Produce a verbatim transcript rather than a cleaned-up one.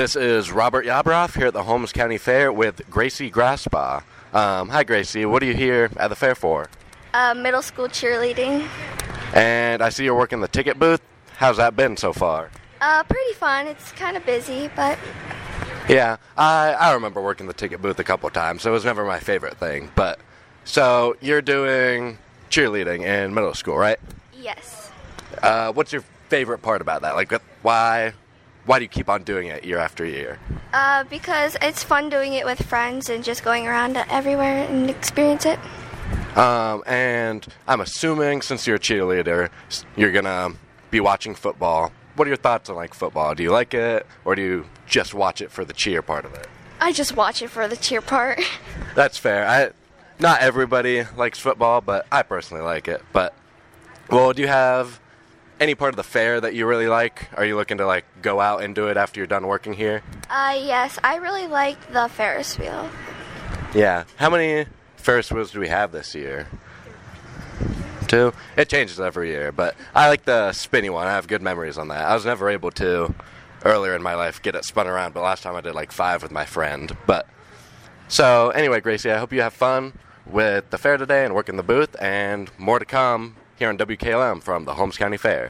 This is Robert Yabroff here at the Holmes County Fair with Gracie Graspa. Um, hi, Gracie. What are you here at the fair for? Uh, middle school cheerleading. And I see you're working the ticket booth. How's that been so far? Uh, pretty fun. It's kind of busy, but Yeah, I, I remember working the ticket booth a couple times. It was never my favorite thing. But so you're doing cheerleading in middle school, right? yes. Uh, what's your favorite part about that? Like, why why do you keep on doing it year after year? Uh, because it's fun doing it with friends and just going around everywhere and experience it. Um, and I'm assuming since you're a cheerleader, s- you're gonna be watching football. What are your thoughts on like football? Do you like it, or do you just watch it for the cheer part of it? I just watch it for the cheer part. That's fair. I, not everybody likes football, but I personally like it. But, well, do you have any part of the fair that you really like? Are you looking to like go out and do it after you're done working here? Uh, yes, I really like the Ferris wheel. Yeah. How many Ferris wheels do we have this year? Two? It changes every year, but I like the spinny one. I have good memories on that. I was never able to, earlier in my life, get it spun around, but last time I did like five with my friend. But so anyway, Gracie, I hope you have fun with the fair today and working the booth, and more to come here on W K L M from the Holmes County Fair.